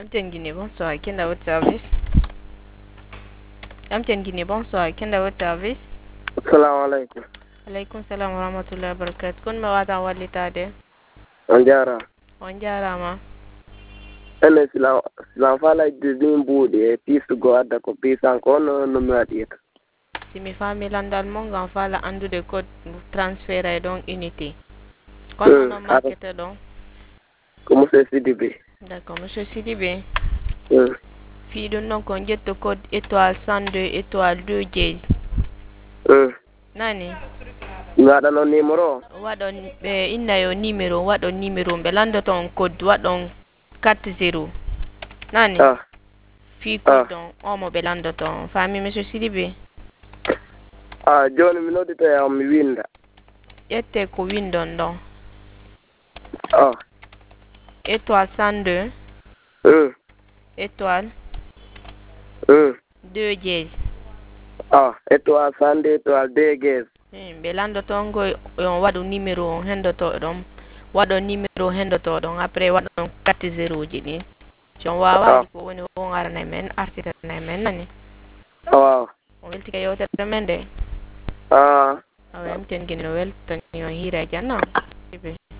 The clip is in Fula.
MTN Guinée, bonsoir. Qui est à votre service? MTN Guinée, bonsoir. Qui est à votre service? Assalamu alaikum. Alaikum salam wa rahmatullahi wa barakatuh. Kun ma wata wallitade? On jara. On jarama. Ene silan fala din bude pisu go adda ko pisan ko no mi wadi. Si mi fami landal mo ngam fala andude code transfert donc unité. Kono no market donc? Ko monsieur Sidibé. D'accord, monsieur Sidibé. Mm. Fi ɗum noon ko jetto code étoile 102 étoile 2 dièse. Nani? Ngaɗano numéro waɗon ɓe inna yo numéro waɗon numéro ɓe landoto on code waɗon 40 nani fi code on omo ɓe landoto on fami monsieur Sidibé. Joni mi noddita yaw mi winda. ƴette ko windon ɗon étoile 102 étoile 2 dièse. Étoile 102 étoile 2 dièse. ɓe landoto on go on waɗu numéro on hendoto ɗon waɗon numéro hendoto ɗon après waɗon 40 ji ɗin so on wawani ko woni on arana men artitana men nani on weltika yewtere men de awa MTN Guinée no weltani on hiira janna